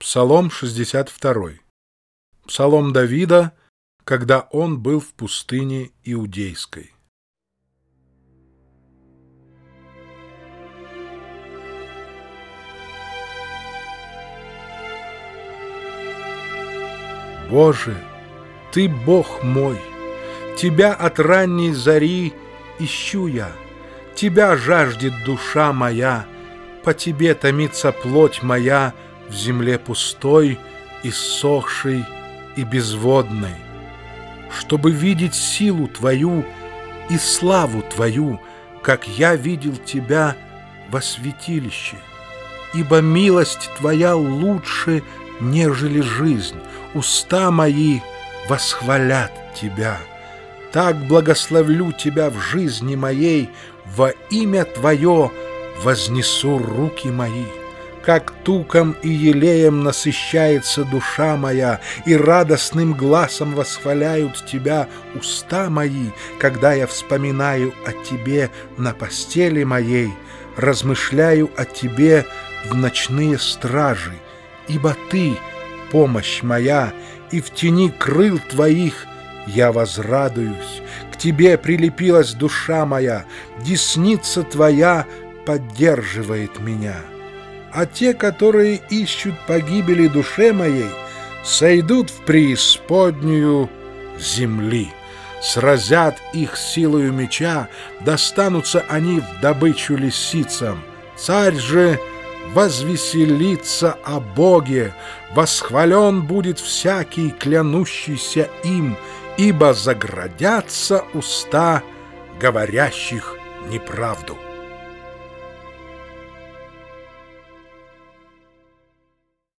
Псалом 62. Псалом Давида, когда он был в пустыне Иудейской. Боже, Ты Бог мой, Тебя от ранней зари ищу я, Тебя жаждет душа моя, по Тебе томится плоть моя в земле пустой, иссохшей и безводной, чтобы видеть силу Твою и славу Твою, как я видел Тебя во святилище. Ибо милость Твоя лучше, нежели жизнь, уста мои восхвалят Тебя. Так благословлю Тебя в жизни моей, во имя Твое вознесу руки мои. Как туком и елеем насыщается душа моя, и радостным гласом восхваляют Тебя уста мои, когда я вспоминаю о Тебе на постели моей, размышляю о Тебе в ночные стражи. Ибо Ты — помощь моя, и в тени крыл Твоих я возрадуюсь. К Тебе прилепилась душа моя, десница Твоя поддерживает меня. А те, которые ищут погибели душе моей, сойдут в преисподнюю земли. Сразят их силою меча, достанутся они в добычу лисицам. Царь же возвеселится о Боге, восхвален будет всякий, клянущийся им, ибо заградятся уста говорящих неправду.